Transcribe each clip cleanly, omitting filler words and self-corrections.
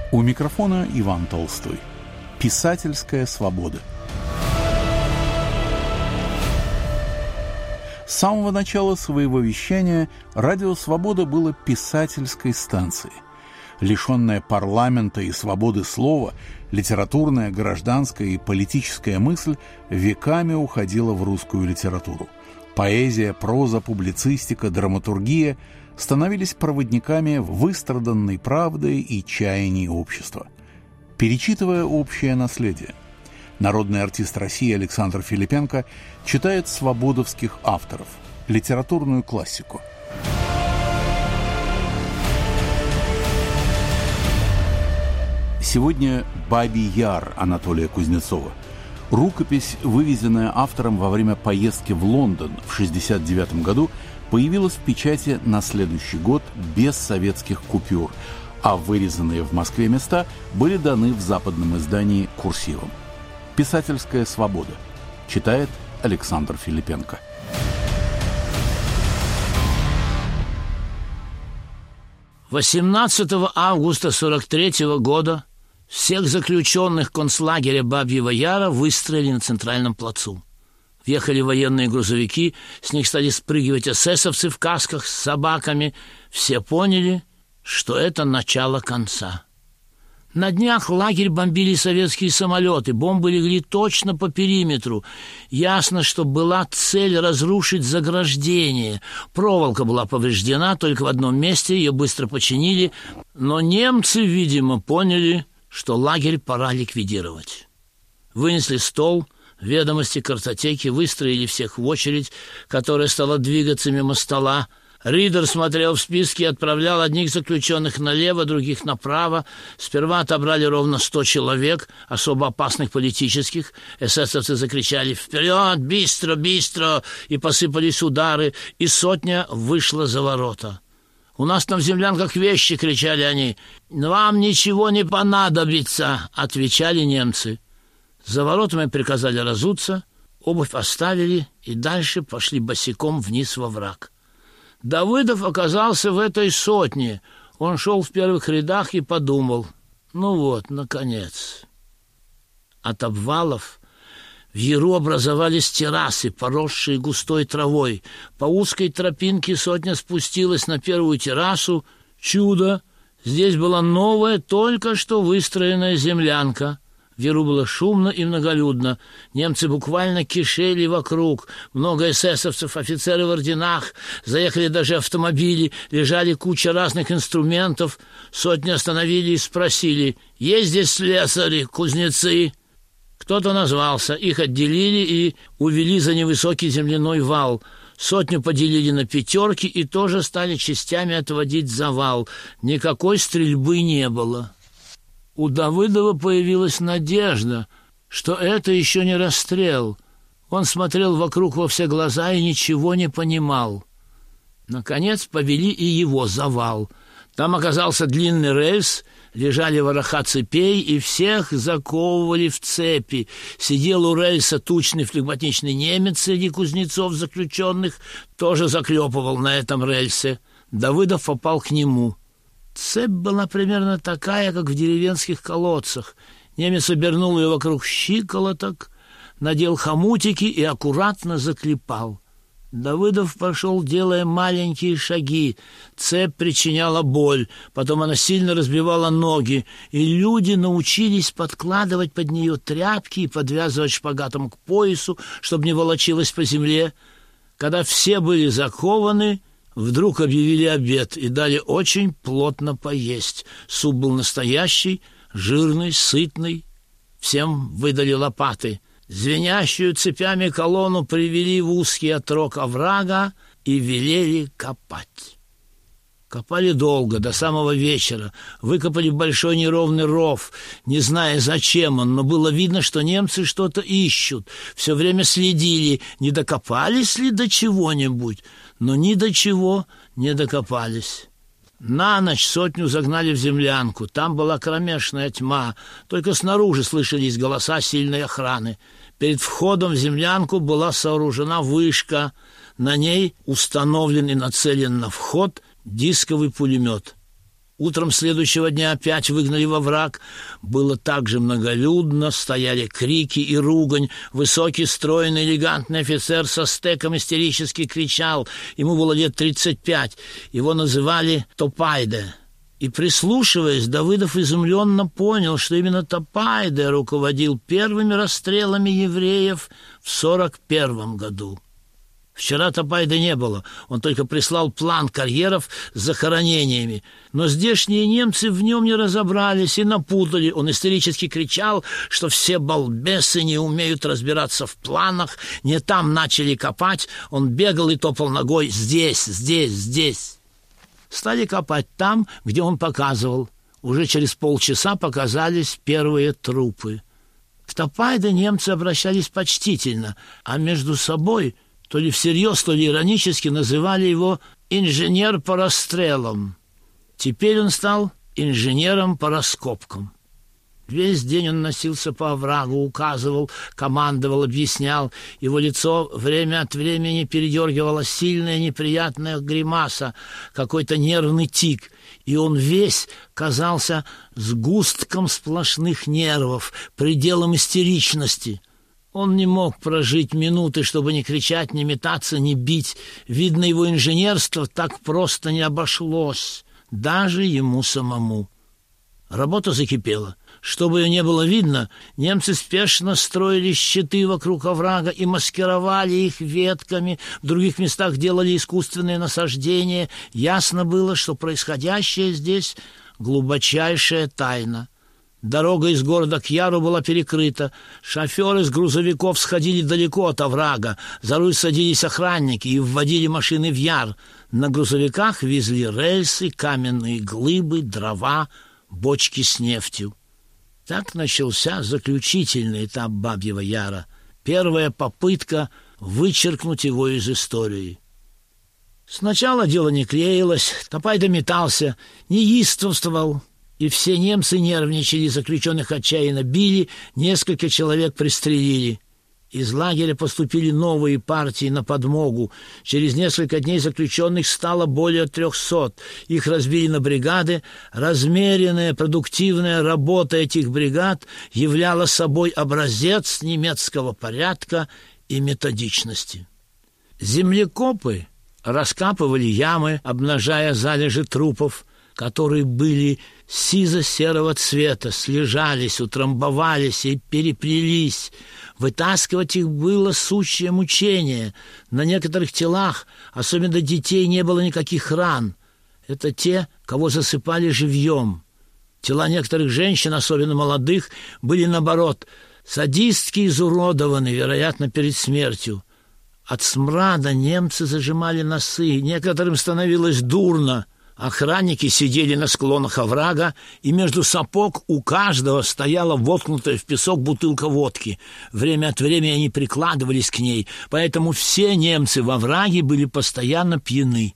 У микрофона Иван Толстой. Писательская свобода. С самого начала своего вещания радио «Свобода» было писательской станцией. Лишенная парламента и свободы слова, литературная, гражданская и политическая мысль веками уходила в русскую литературу. Поэзия, проза, публицистика, драматургия становились проводниками выстраданной правды и чаяний общества. Перечитывая общее наследие, народный артист России Александр Филипенко читает свободовских авторов, литературную классику. Сегодня «Бабий Яр» Анатолия Кузнецова. Рукопись, вывезенная автором во время поездки в Лондон в 1969 году, появилась в печати на следующий год без советских купюр, а вырезанные в Москве места были даны в западном издании курсивом. «Писательская свобода». Читает Александр Филипенко. — 18 августа 1943 года всех заключенных концлагеря Бабьего Яра выстроили на центральном плацу. Въехали военные грузовики, с них стали спрыгивать эсэсовцы в касках с собаками. Все поняли, что это начало конца. На днях лагерь бомбили советские самолеты, бомбы легли точно по периметру. Ясно, что была цель разрушить заграждение. Проволока была повреждена только в одном месте, ее быстро починили, но немцы, видимо, поняли, что лагерь пора ликвидировать. Вынесли стол, ведомости, картотеки, выстроили всех в очередь, которая стала двигаться мимо стола. Ридер смотрел в списки и отправлял одних заключенных налево, других направо. Сперва отобрали ровно 100 человек, особо опасных политических. Эсэсовцы закричали «Вперед! Бистро! Бистро!» и посыпались удары, и сотня вышла за ворота. «У нас там в землянках вещи!» — кричали они. «Вам ничего не понадобится!» — отвечали немцы. За воротами приказали разуться, обувь оставили и дальше пошли босиком вниз во враг. Давыдов оказался в этой сотне. Он шел в первых рядах и подумал: ну вот, наконец. От обвалов в Яру образовались террасы, поросшие густой травой. По узкой тропинке сотня спустилась на первую террасу. Чудо! Здесь была новая, только что выстроенная землянка. В Яру было шумно и многолюдно. Немцы буквально кишели вокруг. Много эсэсовцев, офицеры в орденах. Заехали даже автомобили, лежали куча разных инструментов. Сотню остановили и спросили: «Есть здесь слесари, кузнецы?» Кто-то назвался. Их отделили и увели за невысокий земляной вал. Сотню поделили на пятерки и тоже стали частями отводить за вал. Никакой стрельбы не было. У Давыдова появилась надежда, что это еще не расстрел. Он смотрел вокруг во все глаза и ничего не понимал. Наконец повели и его за вал. Там оказался длинный рельс, лежали вороха цепей, и всех заковывали в цепи. Сидел у рельса тучный флегматичный немец среди кузнецов заключенных, тоже заклепывал на этом рельсе. Давыдов попал к нему. Цепь была примерно такая, как в деревенских колодцах. Немец обернул ее вокруг щиколоток, надел хомутики и аккуратно заклепал. Давыдов пошел, делая маленькие шаги. Цепь причиняла боль, потом она сильно разбивала ноги, и люди научились подкладывать под нее тряпки и подвязывать шпагатом к поясу, чтобы не волочилась по земле. Когда все были закованы, вдруг объявили обед и дали очень плотно поесть. Суп был настоящий, жирный, сытный. Всем выдали лопаты. Звенящую цепями колонну привели в узкий отрог оврага и велели копать. Копали долго, до самого вечера. Выкопали большой неровный ров, не зная, зачем он, но было видно, что немцы что-то ищут. Все время следили, не докопались ли до чего-нибудь, но ни до чего не докопались. На ночь сотню загнали в землянку. Там была кромешная тьма, только снаружи слышались голоса сильной охраны. Перед входом в землянку была сооружена вышка. На ней установлен и нацелен на вход дисковый пулемет. Утром следующего дня опять выгнали во враг. Было так же многолюдно, стояли крики и ругань. Высокий, стройный, элегантный офицер со стеком истерически кричал. Ему было лет 35. Его называли Топайде. И, прислушиваясь, Давыдов изумленно понял, что именно Топайде руководил первыми расстрелами евреев в 1941 году. Вчера Топайда не было, он только прислал план карьеров с захоронениями. Но здешние немцы в нем не разобрались и напутали. Он истерически кричал, что все балбесы не умеют разбираться в планах, не там начали копать. Он бегал и топал ногой «здесь, здесь, здесь». Стали копать там, где он показывал. Уже через полчаса показались первые трупы. К Топайде немцы обращались почтительно, а между собой – то ли всерьез, то ли иронически называли его «инженер по расстрелам». Теперь он стал инженером по раскопкам. Весь день он носился по оврагу, указывал, командовал, объяснял. Его лицо время от времени передергивала сильная неприятная гримаса, какой-то нервный тик, и он весь казался сгустком сплошных нервов, пределом истеричности. Он не мог прожить минуты, чтобы не кричать, не метаться, не бить. Видно, его инженерство так просто не обошлось, даже ему самому. Работа закипела. Чтобы ее не было видно, немцы спешно строили щиты вокруг оврага и маскировали их ветками, в других местах делали искусственные насаждения. Ясно было, что происходящее здесь глубочайшая тайна. Дорога из города к Яру была перекрыта. Шоферы с грузовиков сходили далеко от оврага. За руль садились охранники и вводили машины в Яр. На грузовиках везли рельсы, каменные глыбы, дрова, бочки с нефтью. Так начался заключительный этап Бабьего Яра. Первая попытка вычеркнуть его из истории. Сначала дело не клеилось, Топайда метался, неистовствовал. И все немцы нервничали, заключенных отчаянно били, несколько человек пристрелили. Из лагеря поступили новые партии на подмогу. Через несколько дней заключенных стало более 300. Их разбили на бригады. Размеренная, продуктивная работа этих бригад являла собой образец немецкого порядка и методичности. Землекопы раскапывали ямы, обнажая залежи трупов, которые были сизо-серого цвета, слежались, утрамбовались и переплелись. Вытаскивать их было сущее мучение. На некоторых телах, особенно детей, не было никаких ран. Это те, кого засыпали живьем. Тела некоторых женщин, особенно молодых, были, наоборот, садистски изуродованы, вероятно, перед смертью. От смрада немцы зажимали носы, некоторым становилось дурно. Охранники сидели на склонах оврага, и между сапог у каждого стояла воткнутая в песок бутылка водки. Время от времени они прикладывались к ней, поэтому все немцы во овраге были постоянно пьяны.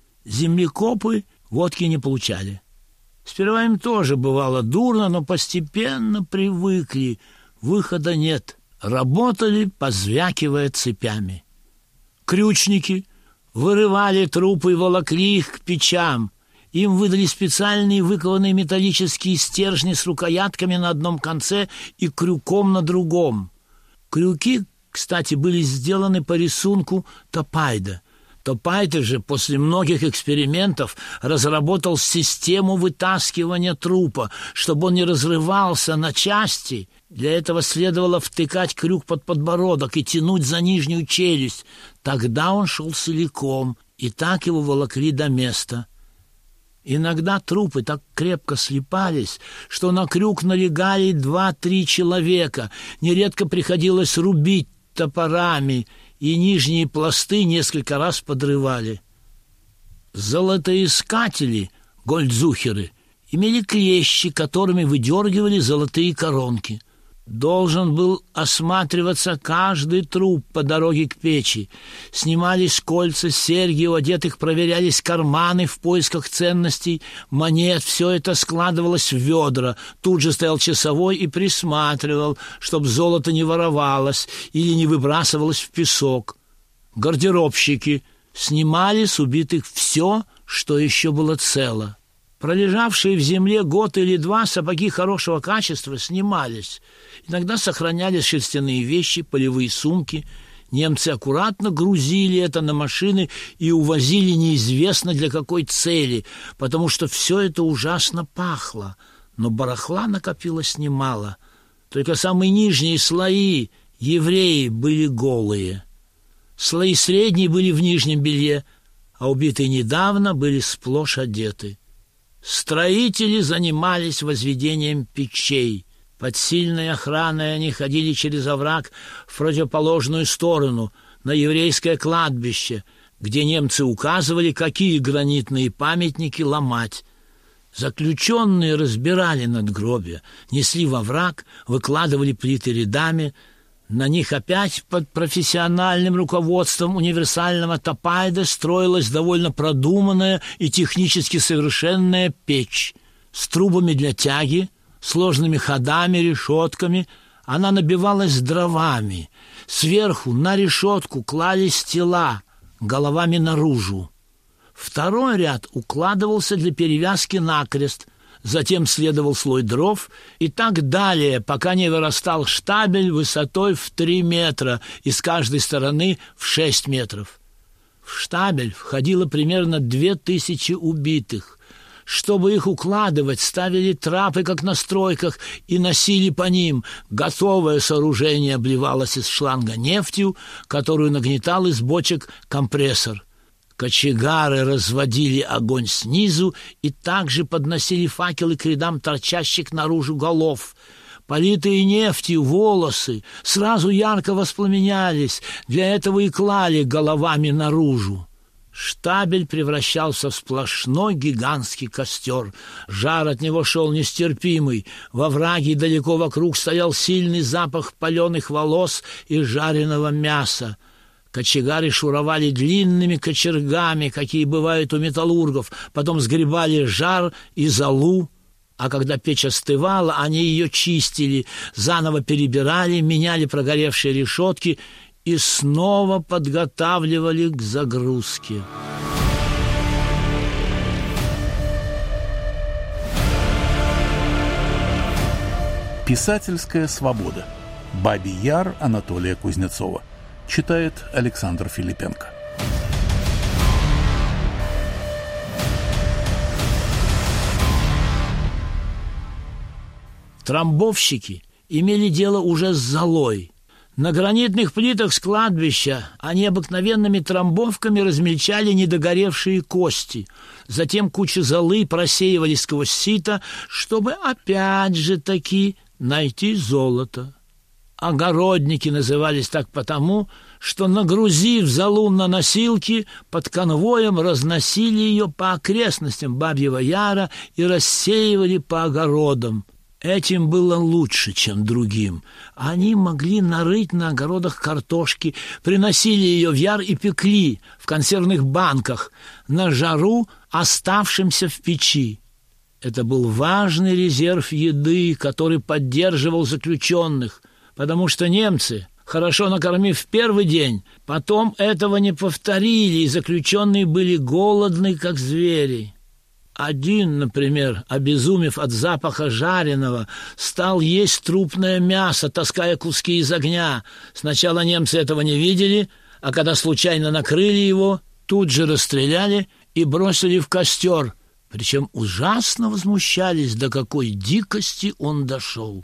Землекопы водки не получали. Сперва им тоже бывало дурно, но постепенно привыкли. Выхода нет. Работали, позвякивая цепями. Крючники вырывали трупы и волокли их к печам. Им выдали специальные выкованные металлические стержни с рукоятками на одном конце и крюком на другом. Крюки, кстати, были сделаны по рисунку Топайда. Топайда же после многих экспериментов разработал систему вытаскивания трупа, чтобы он не разрывался на части. Для этого следовало втыкать крюк под подбородок и тянуть за нижнюю челюсть. Тогда он шел целиком, и так его волокли до места. Иногда трупы так крепко слипались, что на крюк налегали 2-3 человека. Нередко приходилось рубить топорами, и нижние пласты несколько раз подрывали. Золотоискатели, гольдзухеры, имели клещи, которыми выдергивали золотые коронки. Должен был осматриваться каждый труп по дороге к печи. Снимались кольца, серьги, у одетых проверялись карманы в поисках ценностей, монет. Все это складывалось в ведра. Тут же стоял часовой и присматривал, чтобы золото не воровалось или не выбрасывалось в песок. Гардеробщики снимали с убитых все, что еще было цело. Пролежавшие в земле год или два сапоги хорошего качества снимались. Иногда сохранялись шерстяные вещи, полевые сумки. Немцы аккуратно грузили это на машины и увозили неизвестно для какой цели, потому что все это ужасно пахло. Но барахла накопилось немало. Только самые нижние слои евреи были голые. Слои средние были в нижнем белье, а убитые недавно были сплошь одеты. Строители занимались возведением печей. Под сильной охраной они ходили через овраг в противоположную сторону, на еврейское кладбище, где немцы указывали, какие гранитные памятники ломать. Заключенные разбирали надгробия, несли во враг, выкладывали плиты рядами. На них опять под профессиональным руководством универсального Топайда строилась довольно продуманная и технически совершенная печь с трубами для тяги, сложными ходами, решетками. Она набивалась дровами. Сверху на решетку клались тела, головами наружу. Второй ряд укладывался для перевязки накрест, затем следовал слой дров и так далее, пока не вырастал штабель высотой в 3 метра и с каждой стороны в 6 метров. В штабель входило примерно 2000 убитых. Чтобы их укладывать, ставили трапы, как на стройках, и носили по ним. Готовое сооружение обливалось из шланга нефтью, которую нагнетал из бочек компрессор. Кочегары разводили огонь снизу и также подносили факелы к рядам торчащих наружу голов. Политые нефтью волосы сразу ярко воспламенялись, для этого и клали головами наружу. Штабель превращался в сплошной гигантский костер. Жар от него шел нестерпимый. Во враге далеко вокруг стоял сильный запах паленых волос и жареного мяса. Кочегары шуровали длинными кочергами, какие бывают у металлургов, потом сгребали жар и золу, а когда печь остывала, они ее чистили, заново перебирали, меняли прогоревшие решетки и снова подготавливали к загрузке. Писательская свобода. Бабий Яр Анатолия Кузнецова. Читает Александр Филипенко. Трамбовщики имели дело уже с золой. На гранитных плитах с кладбища они обыкновенными трамбовками размельчали недогоревшие кости. Затем кучи золы просеивали сквозь сито, чтобы опять же таки найти золото. Огородники назывались так потому, что, нагрузив золу на носилки, под конвоем разносили ее по окрестностям Бабьего Яра и рассеивали по огородам. Этим было лучше, чем другим. Они могли нарыть на огородах картошки, приносили ее в Яр и пекли в консервных банках на жару, оставшимся в печи. Это был важный резерв еды, который поддерживал заключенных, потому что немцы, хорошо накормив в первый день, потом этого не повторили, и заключенные были голодны, как звери. Один, например, обезумев от запаха жареного, стал есть трупное мясо, таская куски из огня. Сначала немцы этого не видели, а когда случайно накрыли его, тут же расстреляли и бросили в костер, причем ужасно возмущались, до какой дикости он дошел.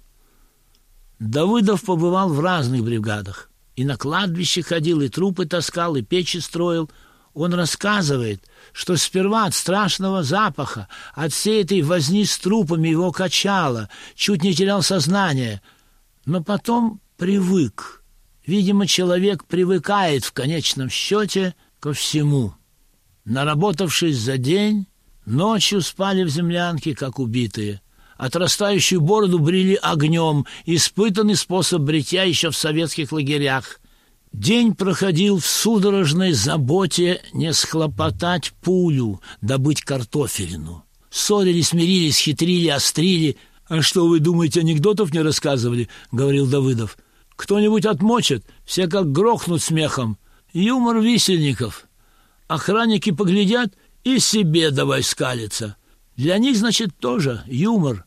Давыдов побывал в разных бригадах. И на кладбище ходил, и трупы таскал, и печи строил. Он рассказывает, что сперва от страшного запаха, от всей этой возни с трупами его качало, чуть не терял сознание. Но потом привык. Видимо, человек привыкает в конечном счете ко всему. Наработавшись за день, ночью спали в землянке, как убитые. Отрастающую бороду брили огнем, испытанный способ бритья еще в советских лагерях. День проходил в судорожной заботе не схлопотать пулю, добыть картофелину. Ссорились, мирились, хитрили, острили. «А что, вы думаете, анекдотов не рассказывали?» — говорил Давыдов. «Кто-нибудь отмочит, все как грохнут смехом. Юмор висельников. Охранники поглядят и себе давай скалиться. Для них, значит, тоже юмор.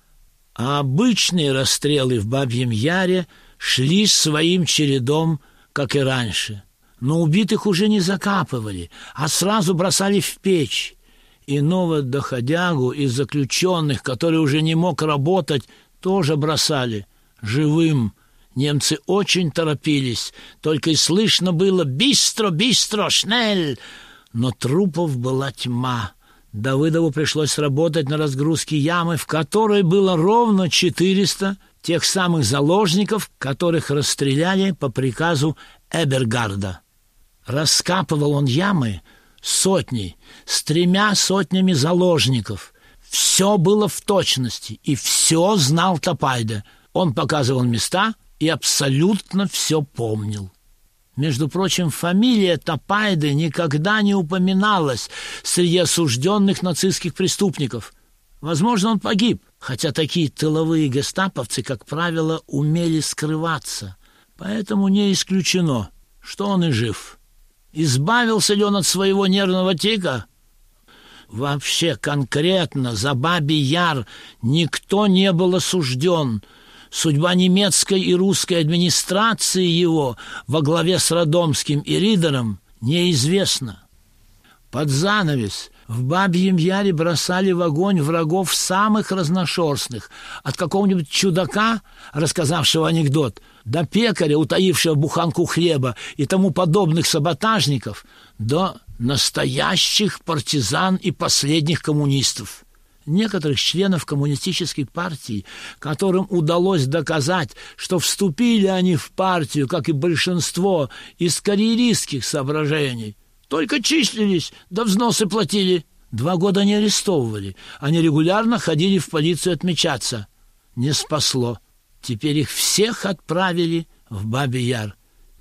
А обычные расстрелы в Бабьем Яре шли своим чередом, как и раньше. Но убитых уже не закапывали, а сразу бросали в печь. Иного доходягу из заключенных, который уже не мог работать, тоже бросали живым. Немцы очень торопились, только и слышно было «бистро, бистро, шнель!». Но трупов была тьма. Давыдову пришлось работать на разгрузке ямы, в которой было ровно 400 тех самых заложников, которых расстреляли по приказу Эбергарда. Раскапывал он ямы сотней, с 3 сотнями заложников. Все было в точности, и все знал Топайда. Он показывал места и абсолютно все помнил. Между прочим, фамилия Топайды никогда не упоминалась среди осужденных нацистских преступников. Возможно, он погиб, хотя такие тыловые гестаповцы, как правило, умели скрываться. Поэтому не исключено, что он и жив. Избавился ли он от своего нервного тика? Вообще, конкретно за Бабий Яр никто не был осужден. Судьба немецкой и русской администрации его во главе с Радомским и Ридером неизвестна. Под занавес в Бабьем Яре бросали в огонь врагов самых разношерстных, от какого-нибудь чудака, рассказавшего анекдот, до пекаря, утаившего буханку хлеба, и тому подобных саботажников, до настоящих партизан и последних коммунистов. Некоторых членов коммунистической партии, которым удалось доказать, что вступили они в партию, как и большинство, из карьеристских соображений, только числились, да взносы платили. 2 года не арестовывали, они регулярно ходили в полицию отмечаться. Не спасло. Теперь их всех отправили в Бабий Яр.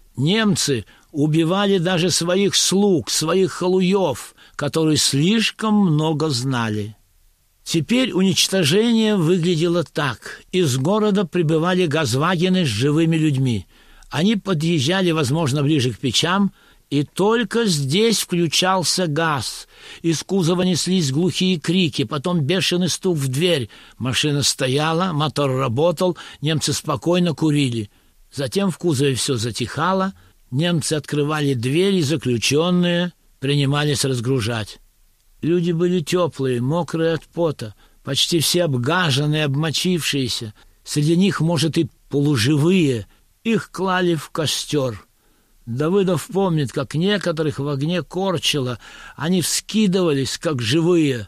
Немцы убивали даже своих слуг, своих халуев, которые слишком много знали. Теперь уничтожение выглядело так. Из города прибывали газвагены с живыми людьми. Они подъезжали, возможно, ближе к печам, и только здесь включался газ. Из кузова неслись глухие крики, потом бешеный стук в дверь. Машина стояла, мотор работал, немцы спокойно курили. Затем в кузове все затихало, немцы открывали дверь, и заключенные принимались разгружать. Люди были теплые, мокрые от пота, почти все обгаженные, обмочившиеся. Среди них, может, и полуживые. Их клали в костер. Давыдов помнит, как некоторых в огне корчило. Они вскидывались, как живые.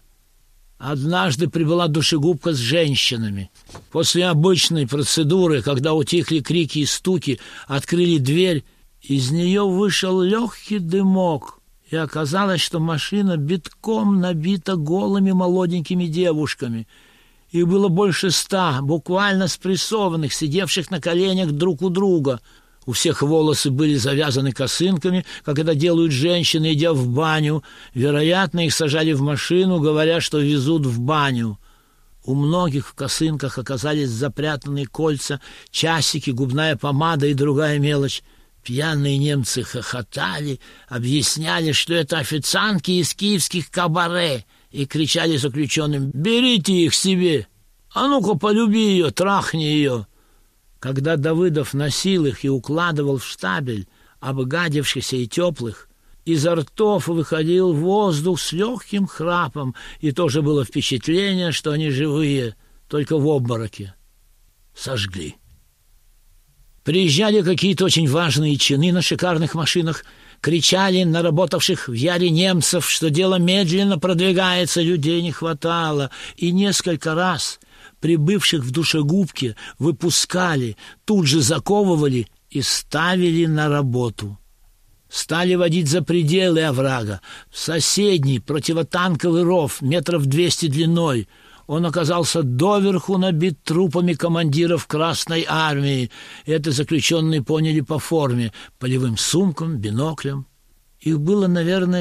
Однажды прибыла душегубка с женщинами. После обычной процедуры, когда утихли крики и стуки, открыли дверь, из нее вышел легкий дымок. И оказалось, что машина битком набита голыми молоденькими девушками. Их было больше 100, буквально спрессованных, сидевших на коленях друг у друга. У всех волосы были завязаны косынками, как это делают женщины, идя в баню. Вероятно, их сажали в машину, говоря, что везут в баню. У многих в косынках оказались запрятаны кольца, часики, губная помада и другая мелочь. Пьяные немцы хохотали, объясняли, что это официантки из киевских кабаре, и кричали заключенным: «Берите их себе! А ну-ка, полюби ее, трахни ее!» Когда Давыдов носил их и укладывал в штабель, обгадившихся и теплых, изо ртов выходил воздух с легким храпом, и тоже было впечатление, что они живые, только в обмороке. Сожгли. Приезжали какие-то очень важные чины на шикарных машинах, кричали на работавших в Яре немцев, что дело медленно продвигается, людей не хватало, и несколько раз прибывших в душегубке выпускали, тут же заковывали и ставили на работу. Стали водить за пределы оврага, в соседний противотанковый ров, 200 метров длиной. Он оказался доверху набит трупами командиров Красной Армии. Это заключенные поняли по форме, полевым сумкам, биноклям. Их было, наверное,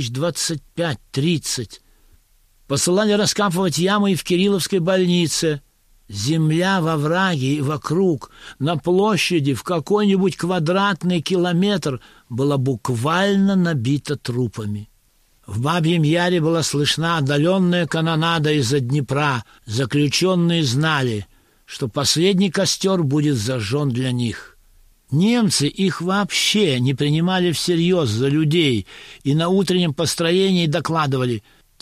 25-30. Посылали раскапывать ямы и в Кирилловской больнице. Земля во овраге и вокруг, на площади в какой-нибудь квадратный километр была буквально набита трупами. В Бабьем Яре была слышна отдаленная канонада из-за Днепра. Заключенные знали, что последний костер будет зажжен для них. Немцы их вообще не принимали всерьез за людей и на утреннем построении докладывали: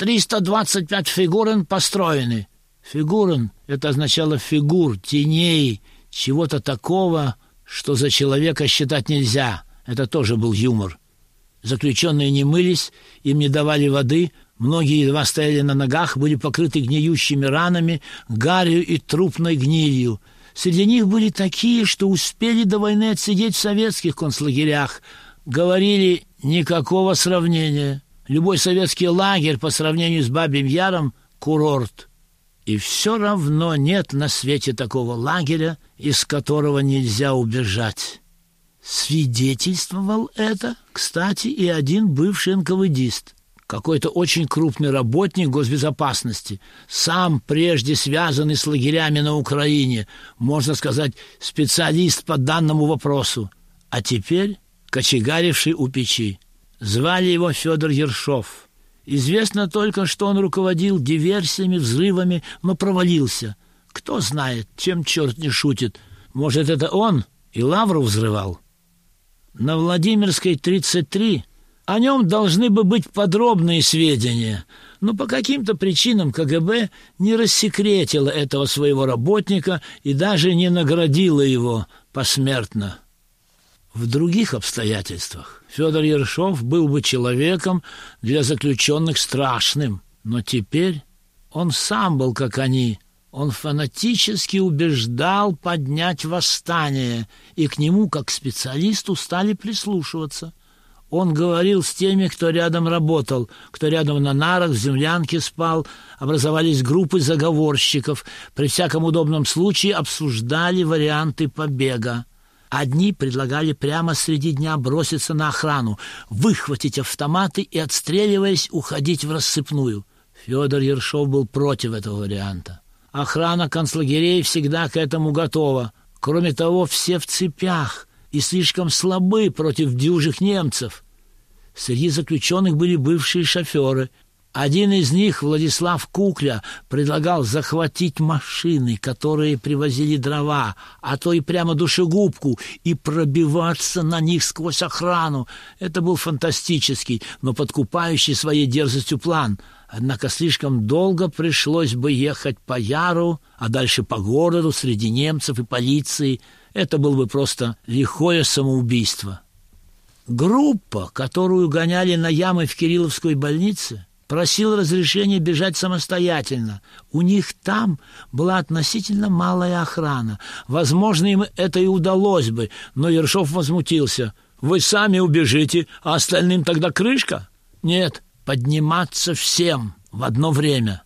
325 фигурен построены. Фигурен — это означало фигур, теней, чего-то такого, что за человека считать нельзя. Это тоже был юмор. Заключенные не мылись, им не давали воды, многие едва стояли на ногах, были покрыты гниющими ранами, гарью и трупной гнилью. Среди них были такие, что успели до войны отсидеть в советских концлагерях. Говорили: никакого сравнения. Любой советский лагерь по сравнению с Бабьим Яром — курорт. И все равно нет на свете такого лагеря, из которого нельзя убежать. Свидетельствовал это, кстати, и один бывший НКВДист, какой-то очень крупный работник госбезопасности, сам прежде связанный с лагерями на Украине, можно сказать, специалист по данному вопросу, а теперь кочегаривший у печи. Звали его Федор Ершов. Известно только, что он руководил диверсиями, взрывами, но провалился. Кто знает, чем черт не шутит. Может, это он и Лавру взрывал? На Владимирской 33 о нем должны бы быть подробные сведения, но по каким-то причинам КГБ не рассекретило этого своего работника и даже не наградило его посмертно. В других обстоятельствах Федор Ершов был бы человеком для заключенных страшным, но теперь он сам был как они. Он фанатически убеждал поднять восстание, и к нему, как к специалисту, стали прислушиваться. Он говорил с теми, кто рядом работал, кто рядом на нарах, в землянке спал. Образовались группы заговорщиков. При всяком удобном случае обсуждали варианты побега. Одни предлагали прямо среди дня броситься на охрану, выхватить автоматы и, отстреливаясь, уходить в рассыпную. Федор Ершов был против этого варианта. Охрана концлагерей всегда к этому готова. Кроме того, все в цепях и слишком слабы против дюжих немцев. Среди заключенных были бывшие шоферы. Один из них, Владислав Кукля, предлагал захватить машины, которые привозили дрова, а то и прямо душегубку, и пробиваться на них сквозь охрану. Это был фантастический, но подкупающий своей дерзостью план. Однако слишком долго пришлось бы ехать по Яру, а дальше по городу среди немцев и полиции. Это было бы просто лихое самоубийство. Группа, которую гоняли на ямы в Кирилловской больнице, просил разрешения бежать самостоятельно. У них там была относительно малая охрана. Возможно, им это и удалось бы, но Ершов возмутился. «Вы сами убежите, а остальным тогда крышка?» «Нет, подниматься всем в одно время».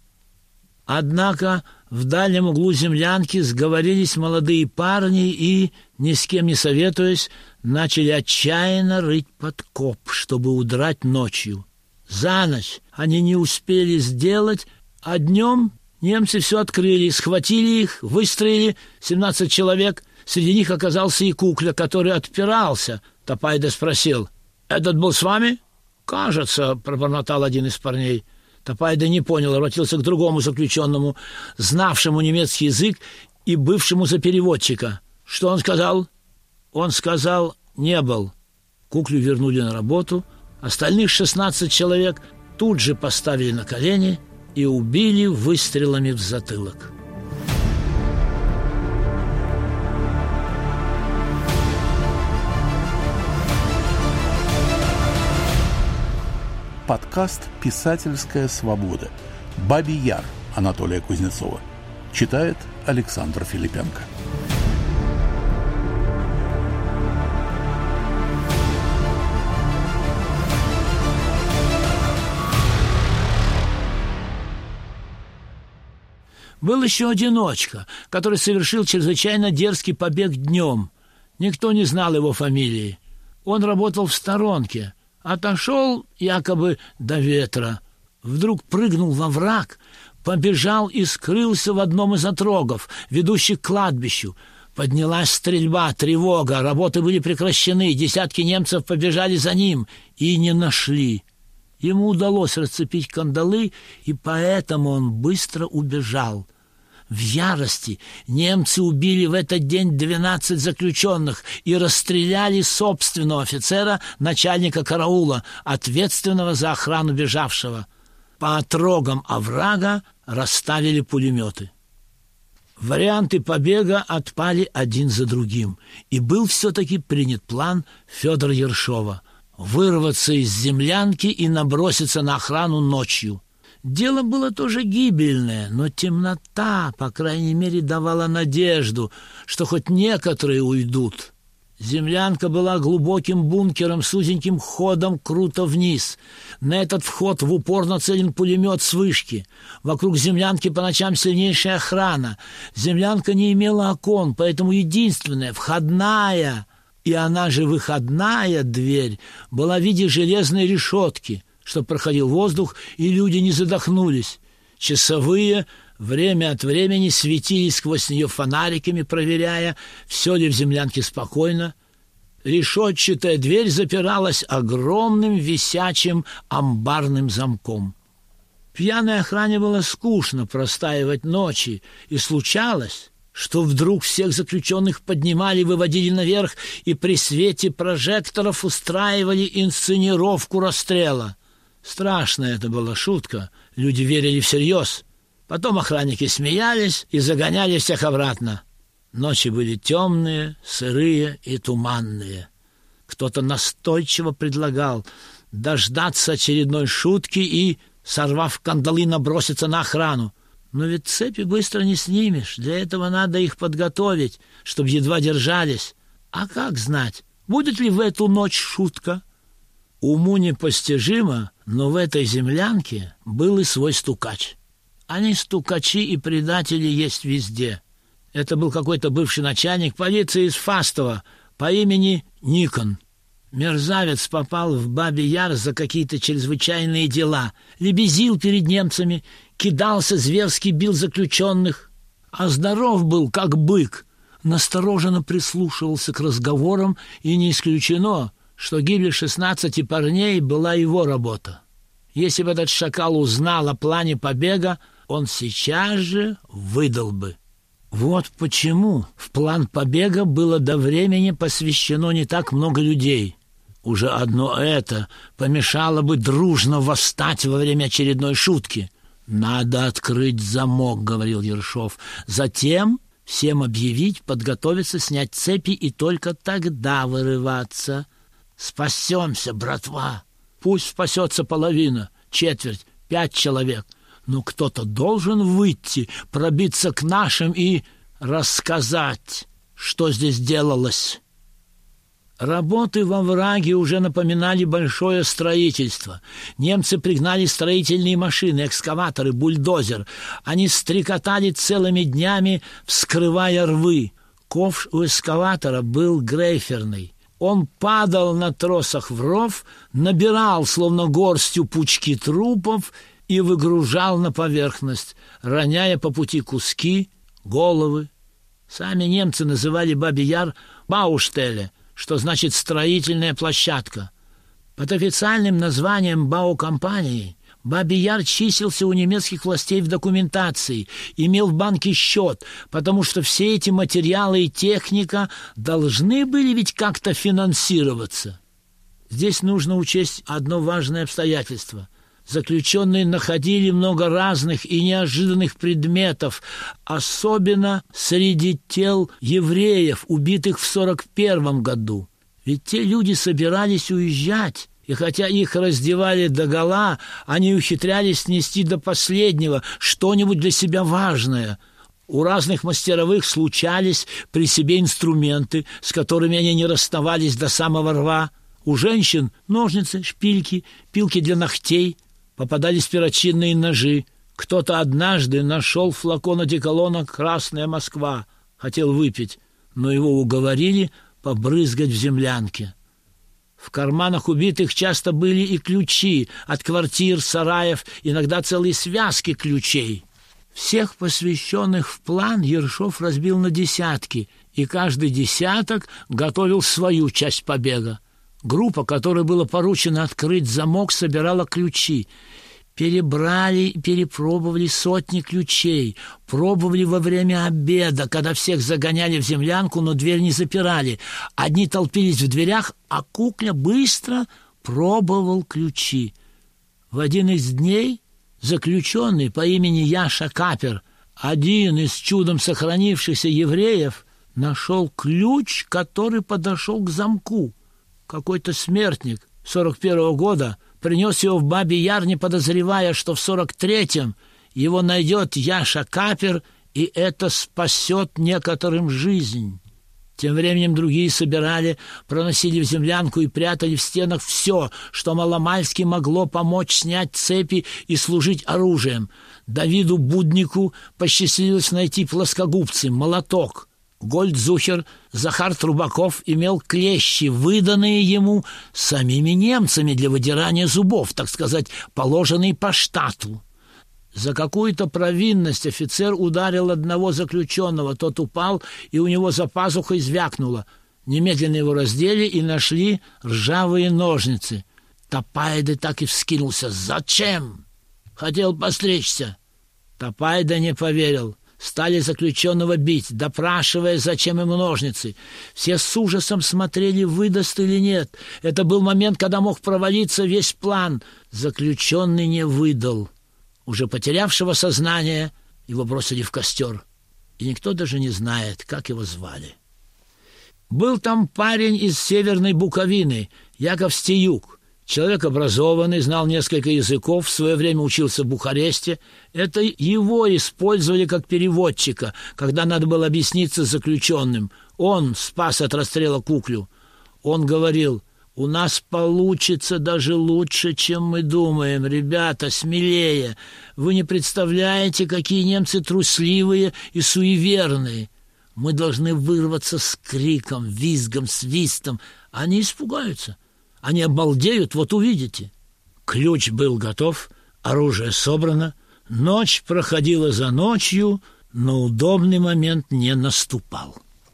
Однако в дальнем углу землянки сговорились молодые парни и, ни с кем не советуясь, начали отчаянно рыть подкоп, чтобы удрать ночью. За ночь они не успели сделать, а днем немцы все открыли, схватили их, выстроили 17 человек. Среди них оказался и Кукля, который отпирался. Топайда спросил: «Этот был с вами?» «Кажется», — пробормотал один из парней. Топайда не понял, обратился к другому заключенному, знавшему немецкий язык и бывшему за переводчика. «Что он сказал?» «Он сказал, не был». Куклю вернули на работу. Остальных 16 человек тут же поставили на колени и убили выстрелами в затылок. Подкаст «Писательская свобода». «Бабий Яр» Анатолия Кузнецова. Читает Александр Филипенко. Был еще одиночка, который совершил чрезвычайно дерзкий побег днем. Никто не знал его фамилии. Он работал в сторонке, отошел якобы до ветра. Вдруг прыгнул во враг, побежал и скрылся в одном из отрогов, ведущих к кладбищу. Поднялась стрельба, тревога, работы были прекращены, десятки немцев побежали за ним и не нашли. Ему удалось расцепить кандалы, и поэтому он быстро убежал. В ярости немцы убили в этот день 12 заключенных и расстреляли собственного офицера, начальника караула, ответственного за охрану бежавшего. По отрогам оврага расставили пулеметы. Варианты побега отпали один за другим, и был все-таки принят план Федора Ершова – вырваться из землянки и наброситься на охрану ночью. Дело было тоже гибельное, но темнота, по крайней мере, давала надежду, что хоть некоторые уйдут. Землянка была глубоким бункером с узеньким ходом круто вниз. На этот вход в упор нацелен пулемет с вышки. Вокруг землянки по ночам сильнейшая охрана. Землянка не имела окон, поэтому единственная, входная, и она же выходная дверь, была в виде железной решетки, чтобы проходил воздух и люди не задохнулись. Часовые время от времени светились сквозь нее фонариками, проверяя, все ли в землянке спокойно. Решетчатая дверь запиралась огромным висячим амбарным замком. Пьяной охране было скучно простаивать ночи, и случалось, что вдруг всех заключенных поднимали, выводили наверх и при свете прожекторов устраивали инсценировку расстрела. Страшная это была шутка, люди верили всерьез. Потом охранники смеялись и загоняли всех обратно. Ночи были темные, сырые и туманные. Кто-то настойчиво предлагал дождаться очередной шутки и, сорвав кандалы, наброситься на охрану. Но ведь цепи быстро не снимешь, для этого надо их подготовить, чтобы едва держались. А как знать, будет ли в эту ночь шутка? Уму непостижимо, но в этой землянке был и свой стукач. Они, стукачи и предатели, есть везде. Это был какой-то бывший начальник полиции из Фастова по имени Никон. Мерзавец попал в Бабий Яр за какие-то чрезвычайные дела, лебезил перед немцами, кидался, зверски бил заключенных, а здоров был, как бык, настороженно прислушивался к разговорам, и не исключено, что гибель 16 парней была его работа. Если бы этот шакал узнал о плане побега, он сейчас же выдал бы. Вот почему в план побега было до времени посвящено не так много людей. Уже одно это помешало бы дружно восстать во время очередной шутки. «Надо открыть замок», — говорил Ершов. «Затем всем объявить, подготовиться, снять цепи и только тогда вырываться. Спасемся, братва. Пусть спасется половина, четверть, 5 человек. Но кто-то должен выйти, пробиться к нашим и рассказать, что здесь делалось». Работы во враге уже напоминали большое строительство. Немцы пригнали строительные машины, экскаваторы, бульдозер. Они стрекотали целыми днями, вскрывая рвы. Ковш у экскаватора был грейферный. Он падал на тросах в ров, набирал, словно горстью, пучки трупов и выгружал на поверхность, роняя по пути куски, головы. Сами немцы называли Бабий Яр «Бауштеле», что значит «строительная площадка». Под официальным названием Бау-компании Бабий Яр числился у немецких властей в документации, имел в банке счет, потому что все эти материалы и техника должны были ведь как-то финансироваться. Здесь нужно учесть одно важное обстоятельство. Заключенные находили много разных и неожиданных предметов, особенно среди тел евреев, убитых в 1941 году. Ведь те люди собирались уезжать, и хотя их раздевали догола, они ухитрялись снести до последнего что-нибудь для себя важное. У разных мастеровых случались при себе инструменты, с которыми они не расставались до самого рва. У женщин ножницы, шпильки, пилки для ногтей, попадались перочинные ножи. Кто-то однажды нашел флакон одеколона «Красная Москва», хотел выпить, но его уговорили побрызгать в землянке. В карманах убитых часто были и ключи от квартир, сараев, иногда целые связки ключей. Всех посвященных в план Ершов разбил на десятки, и каждый десяток готовил свою часть побега. Группа, которой было поручено открыть замок, собирала ключи. Перебрали, перепробовали сотни ключей, пробовали во время обеда, когда всех загоняли в землянку, но дверь не запирали. Одни толпились в дверях, а Кукля быстро пробовал ключи. В один из дней заключенный по имени Яша Капер, один из чудом сохранившихся евреев, нашел ключ, который подошел к замку. Какой-то смертник 41-го года принес его в Бабий Яр, не подозревая, что в 43-м его найдет Яша Капер, и это спасет некоторым жизнь. Тем временем другие собирали, проносили в землянку и прятали в стенах все, что маломальски могло помочь снять цепи и служить оружием. Давиду Буднику посчастливилось найти плоскогубцы, молоток. Гольдзухер Захар Трубаков имел клещи, выданные ему самими немцами для выдирания зубов, так сказать, положенные по штату. За какую-то провинность офицер ударил одного заключенного, тот упал, и у него за пазухой звякнуло. Немедленно его раздели и нашли ржавые ножницы. Топайда так и вскинулся. «Зачем?» «Хотел постричься». Топайда не поверил. Стали заключенного бить, допрашивая, зачем ему ножницы. Все с ужасом смотрели, выдаст или нет. Это был момент, когда мог провалиться весь план. Заключенный не выдал. Уже потерявшего сознание его бросили в костер. И никто даже не знает, как его звали. Был там парень из Северной Буковины, Яков Стеюк. Человек образованный, знал несколько языков, в свое время учился в Бухаресте. Это его использовали как переводчика, когда надо было объясниться с заключенным. Он спас от расстрела Куклю. Он говорил: «У нас получится даже лучше, чем мы думаем. Ребята, смелее. Вы не представляете, какие немцы трусливые и суеверные. Мы должны вырваться с криком, визгом, свистом. Они испугаются». Они обалдеют, вот увидите. Ключ был готов, оружие собрано. Ночь проходила за ночью, но удобный момент не наступал.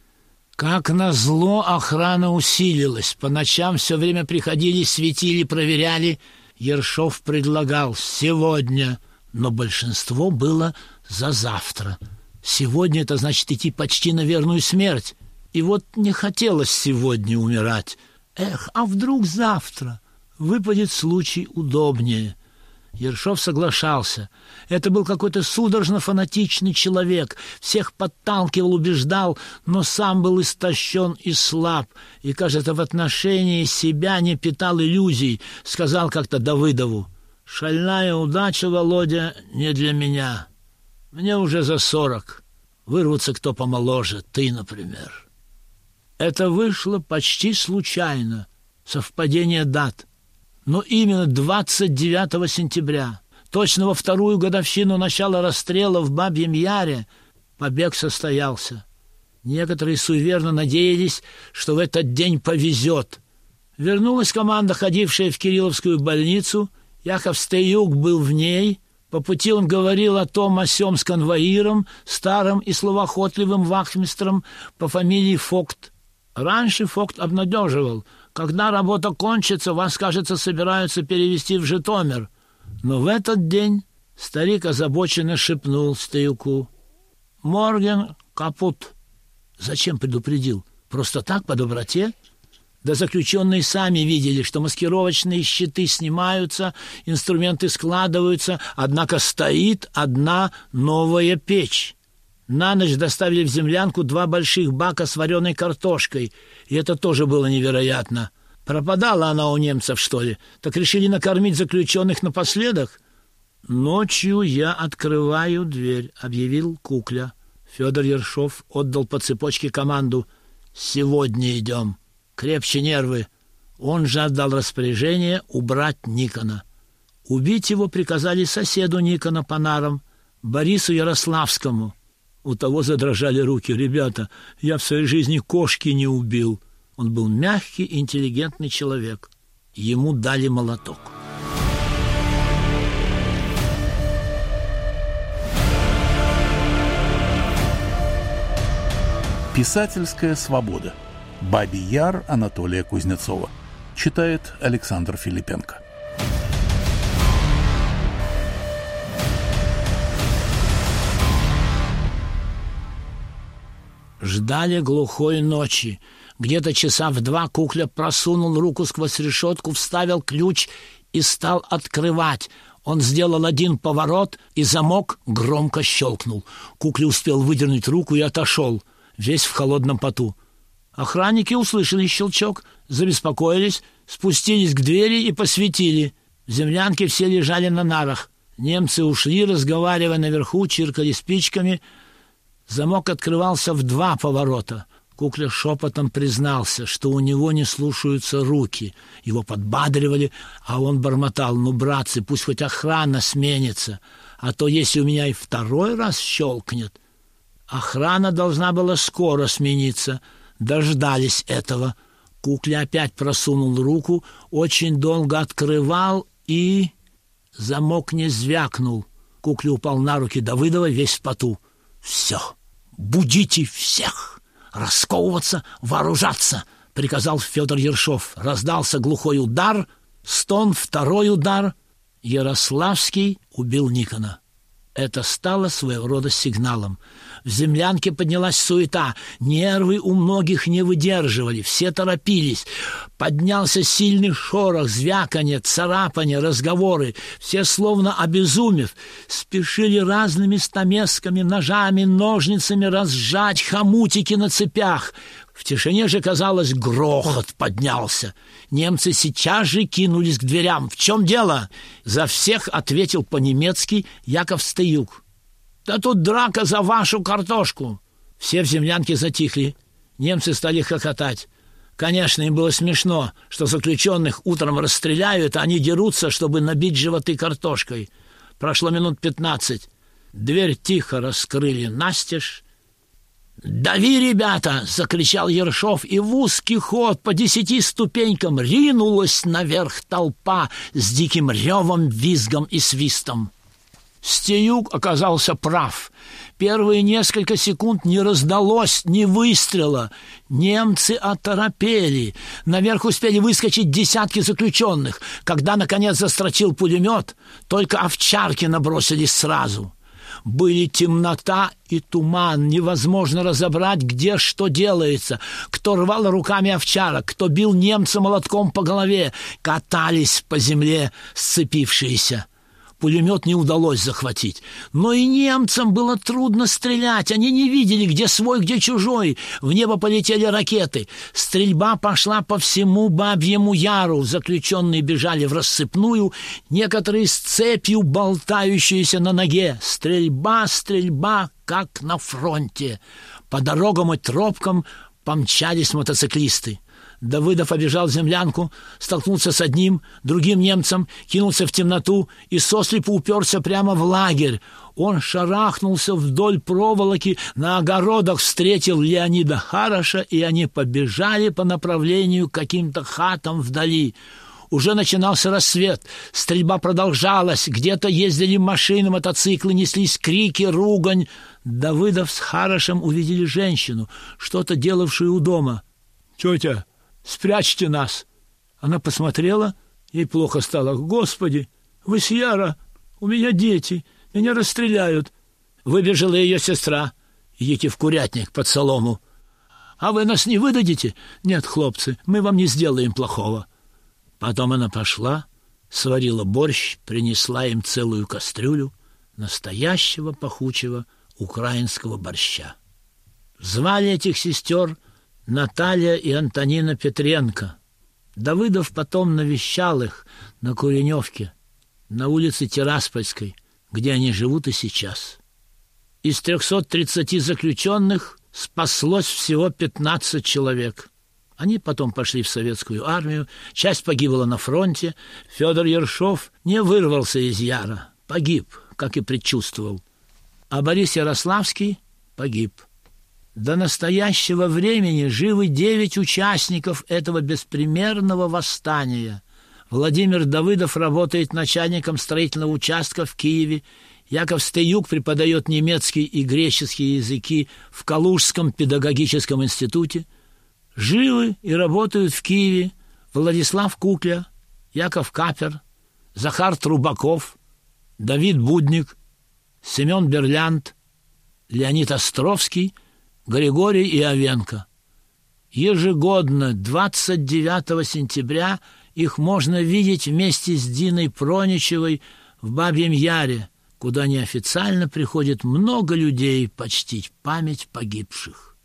Как назло, охрана усилилась. По ночам все время приходили, светили, проверяли. Ершов предлагал сегодня, но большинство было за завтра. Сегодня — это значит идти почти на верную смерть. И вот не хотелось сегодня умирать. Эх, а вдруг завтра выпадет случай удобнее? Ершов соглашался. Это был какой-то судорожно-фанатичный человек. Всех подталкивал, убеждал, но сам был истощен и слаб. И, кажется, в отношении себя не питал иллюзий. Сказал как-то Давыдову: «Шальная удача, Володя, не для меня. Мне уже за 40. Вырвутся кто помоложе, ты, например». Это вышло почти случайно, совпадение дат. Но именно 29 сентября, точно во вторую годовщину начала расстрела в Бабьем Яре, побег состоялся. Некоторые суеверно надеялись, что в этот день повезет. Вернулась команда, ходившая в Кирилловскую больницу. Яков Стеюк был в ней. По пути он говорил о том о сём с конвоиром, старым и словоохотливым вахмистром по фамилии Фокт. Раньше Фокт обнадеживал: когда работа кончится, вас, кажется, собираются перевести в Житомир. Но в этот день старик озабоченно шепнул Стеюку: «Морген капут». Зачем предупредил? Просто так, по доброте? Да заключенные сами видели, что маскировочные щиты снимаются, инструменты складываются, однако стоит одна новая печь. На ночь доставили в землянку 2 больших бака с вареной картошкой, и это тоже было невероятно. Пропадала она у немцев, что ли? Так решили накормить заключенных напоследок? «Ночью я открываю дверь», — объявил Кукля. Федор Ершов отдал по цепочке команду: «Сегодня идем. Крепче нервы». Он же отдал распоряжение убрать Никона. Убить его приказали соседу Никона по нарам, Борису Ярославскому. У того задрожали руки. «Ребята, я в своей жизни кошки не убил». Он был мягкий, интеллигентный человек. Ему дали молоток. Писательская свобода. Бабий Яр Анатолия Кузнецова. Читает Александр Филипенко. Ждали глухой ночи. Где-то часа в 2 Кукля просунул руку сквозь решетку, вставил ключ и стал открывать. Он сделал 1 поворот, и замок громко щелкнул. Кукля успел выдернуть руку и отошел, весь в холодном поту. Охранники услышали щелчок, забеспокоились, спустились к двери и посветили. В землянке все лежали на нарах. Немцы ушли, разговаривая наверху, чиркали спичками. Замок открывался в 2 поворота. Кукля шепотом признался, что у него не слушаются руки. Его подбадривали, а он бормотал: «Ну, братцы, пусть хоть охрана сменится, а то если у меня и 2 раз щелкнет». Охрана должна была скоро смениться. Дождались этого. Кукля опять просунул руку, очень долго открывал, и замок не звякнул. Кукля упал на руки Давыдова, весь в поту. «Все, будите всех! Расковываться, вооружаться!» — приказал Федор Ершов. Раздался глухой удар, стон, 2 удар. Ярославский убил Никона. Это стало своего рода сигналом. В землянке поднялась суета. Нервы у многих не выдерживали, все торопились. Поднялся сильный шорох, звяканье, царапанье, разговоры. Все, словно обезумев, спешили разными стамесками, ножами, ножницами разжать хомутики на цепях. В тишине же, казалось, грохот поднялся. Немцы сейчас же кинулись к дверям. «В чем дело?» За всех ответил по-немецки Яков Стеюк. «Да тут драка за вашу картошку!» Все в землянке затихли. Немцы стали хохотать. Конечно, им было смешно, что заключенных утром расстреляют, а они дерутся, чтобы набить животы картошкой. Прошло минут 15. Дверь тихо раскрыли настежь. «Дави, ребята!» — закричал Ершов, и в узкий ход по 10 ступенькам ринулась наверх толпа с диким ревом, визгом и свистом. Стеюк оказался прав. Первые несколько секунд не раздалось ни выстрела. Немцы оторопели. Наверх успели выскочить десятки заключенных. Когда, наконец, застрочил пулемет, только овчарки набросились сразу. Были темнота и туман, невозможно разобрать, где что делается. Кто рвал руками овчарок, кто бил немца молотком по голове, катались по земле сцепившиеся. Пулемет не удалось захватить. Но и немцам было трудно стрелять. Они не видели, где свой, где чужой. В небо полетели ракеты. Стрельба пошла по всему Бабьему Яру. Заключенные бежали в рассыпную, некоторые с цепью, болтающиеся на ноге. Стрельба, стрельба, как на фронте. По дорогам и тропкам помчались мотоциклисты. Давыдов обежал землянку, столкнулся с одним, другим немцем, кинулся в темноту и сослепу уперся прямо в лагерь. Он шарахнулся вдоль проволоки, на огородах встретил Леонида Хароша, и они побежали по направлению к каким-то хатам вдали. Уже начинался рассвет, стрельба продолжалась, где-то ездили машины, мотоциклы, неслись крики, ругань. Давыдов с Харошем увидели женщину, что-то делавшую у дома. «Тетя, спрячьте нас!» Она посмотрела, ей плохо стало. «Господи, вы с Яра, у меня дети, меня расстреляют!» Выбежала ее сестра. «Идите в курятник под солому». «А вы нас не выдадите?» «Нет, хлопцы, мы вам не сделаем плохого». Потом она пошла, сварила борщ, принесла им целую кастрюлю настоящего пахучего украинского борща. Звали этих сестер Наталья и Антонина Петренко. Давыдов потом навещал их на Куреневке, на улице Тираспольской, где они живут и сейчас. Из 330 заключенных спаслось всего 15 человек. Они потом пошли в советскую армию, часть погибла на фронте. Федор Ершов не вырвался из Яра, погиб, как и предчувствовал. А Борис Ярославский погиб. До настоящего времени живы 9 участников этого беспримерного восстания. Владимир Давыдов работает начальником строительного участка в Киеве. Яков Стеюк преподает немецкий и греческий языки в Калужском педагогическом институте. Живы и работают в Киеве Владислав Кукля, Яков Капер, Захар Трубаков, Давид Будник, Семен Берлянд, Леонид Островский, Григорий Иовенко. Ежегодно 29 сентября их можно видеть вместе с Диной Проничевой в Бабьем Яре, куда неофициально приходит много людей почтить память погибших.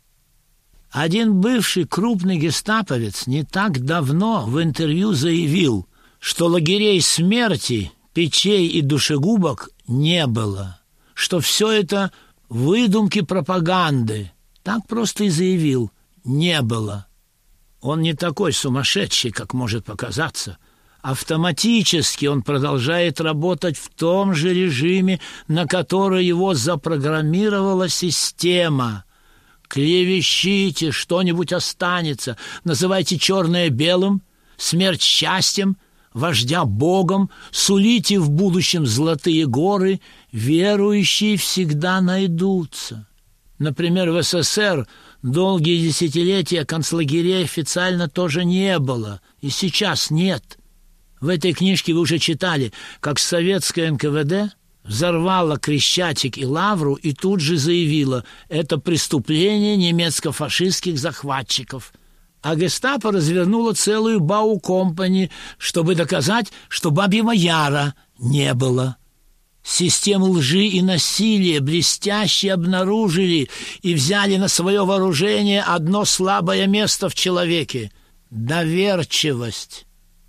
Один бывший крупный гестаповец не так давно в интервью заявил, что лагерей смерти, печей и душегубок не было, что все это выдумки пропаганды. Так просто и заявил: не было. Он не такой сумасшедший, как может показаться. Автоматически он продолжает работать в том же режиме, на который его запрограммировала система. Клевещите, что-нибудь останется, называйте черное белым, смерть счастьем, вождя Богом, сулите в будущем золотые горы, верующие всегда найдутся. Например, в СССР долгие десятилетия концлагерей официально тоже не было, и сейчас нет. В этой книжке вы уже читали, как советское НКВД взорвало Крещатик и Лавру и тут же заявило: это преступление немецко-фашистских захватчиков. А гестапо развернуло целую Бау-компани, чтобы доказать, что Бабьего Яра не было. Систему лжи и насилия блестяще обнаружили и взяли на свое вооружение одно слабое место в человеке – доверчивость.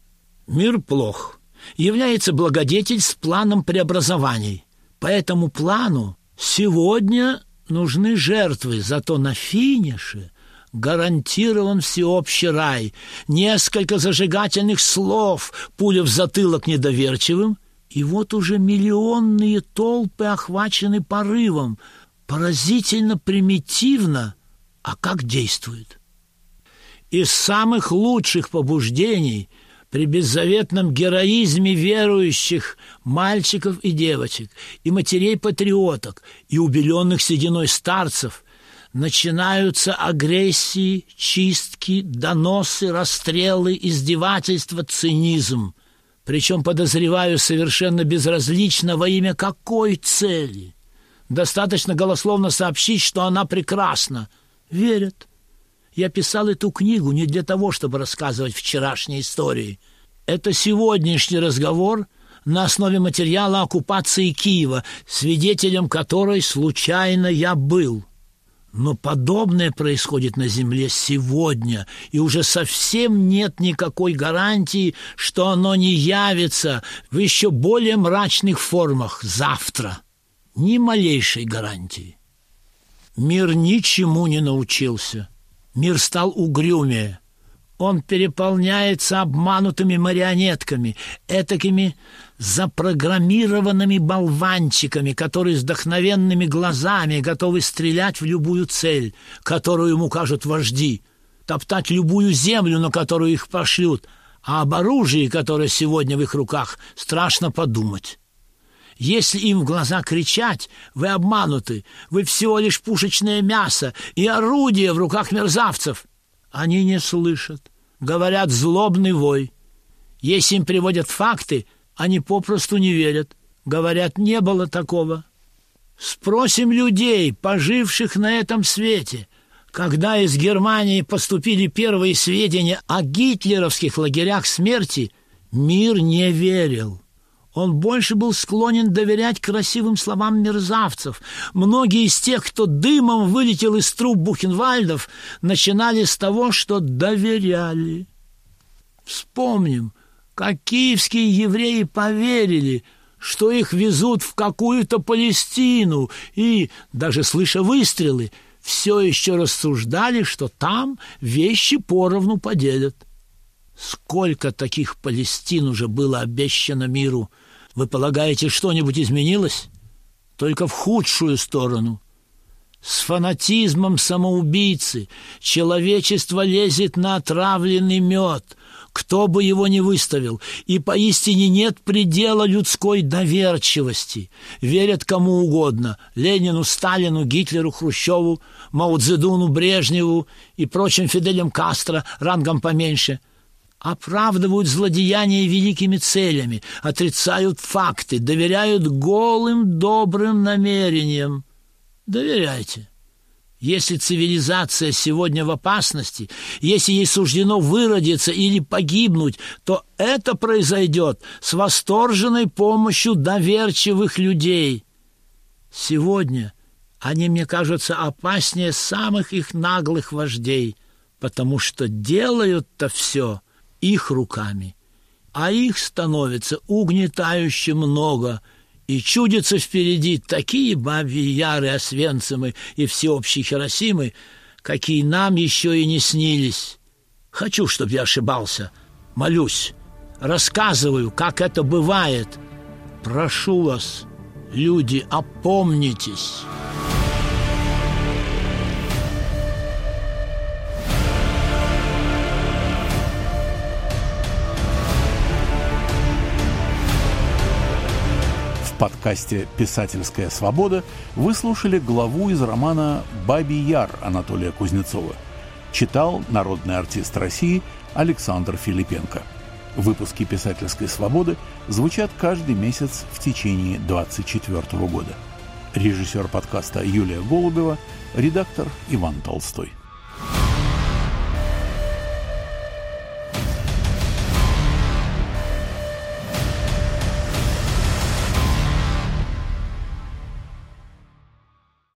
Мир плох. Является благодетель с планом преобразований. По этому плану сегодня нужны жертвы, зато на финише гарантирован всеобщий рай. Несколько зажигательных слов, пуля в затылок недоверчивым, и вот уже миллионные толпы охвачены порывом. Поразительно примитивно, а как действует. Из самых лучших побуждений при беззаветном героизме верующих мальчиков и девочек, и матерей-патриоток, и убеленных сединой старцев начинаются агрессии, чистки, доносы, расстрелы, издевательства, цинизм. Причем, подозреваю, совершенно безразлично во имя какой цели. Достаточно голословно сообщить, что она прекрасна. Верят. Я писал эту книгу не для того, чтобы рассказывать вчерашние истории. Это сегодняшний разговор на основе материала оккупации Киева, свидетелем которой случайно я был. Но подобное происходит на земле сегодня, и уже совсем нет никакой гарантии, что оно не явится в еще более мрачных формах завтра. Ни малейшей гарантии. Мир ничему не научился. Мир стал угрюмее. Он переполняется обманутыми марионетками, этакими запрограммированными болванчиками, которые с вдохновенными глазами готовы стрелять в любую цель, которую им укажут вожди, топтать любую землю, на которую их пошлют, а об оружии, которое сегодня в их руках, страшно подумать. Если им в глаза кричать: вы обмануты, вы всего лишь пушечное мясо и орудие в руках мерзавцев, они не слышат, говорят злобный вой. Если им приводят факты, они попросту не верят, говорят: не было такого. Спросим людей, поживших на этом свете, когда из Германии поступили первые сведения о гитлеровских лагерях смерти, мир не верил. Он больше был склонен доверять красивым словам мерзавцев. Многие из тех, кто дымом вылетел из труб Бухенвальдов, начинали с того, что доверяли. Вспомним, как киевские евреи поверили, что их везут в какую-то Палестину, и, даже слыша выстрелы, все еще рассуждали, что там вещи поровну поделят. Сколько таких Палестин уже было обещано миру? Вы полагаете, что-нибудь изменилось? Только в худшую сторону. С фанатизмом самоубийцы человечество лезет на отравленный мед, кто бы его ни выставил, и поистине нет предела людской доверчивости. Верят кому угодно – Ленину, Сталину, Гитлеру, Хрущеву, Мао Цзэдуну, Брежневу и прочим Фиделем Кастро рангом поменьше. оправдывают злодеяния великими целями, отрицают факты, доверяют голым добрым намерениям. Доверяйте. Если цивилизация сегодня в опасности, если ей суждено выродиться или погибнуть, то это произойдет с восторженной помощью доверчивых людей. Сегодня они, мне кажется, опаснее самых их наглых вождей, потому что делают-то все их руками, а их становится угнетающе много, и чудятся впереди такие бабьи Яры, Освенцимы и всеобщие Хиросимы, какие нам еще и не снились. Хочу, чтобы я ошибался. Молюсь, рассказываю, как это бывает. Прошу вас, люди, опомнитесь». В подкасте «Писательская свобода» вы слушали главу из романа «Бабий Яр» Анатолия Кузнецова. Читал народный артист России Александр Филипенко. Выпуски «Писательской свободы» звучат каждый месяц в течение 2024 года. Режиссер подкаста Юлия Голубева, редактор Иван Толстой.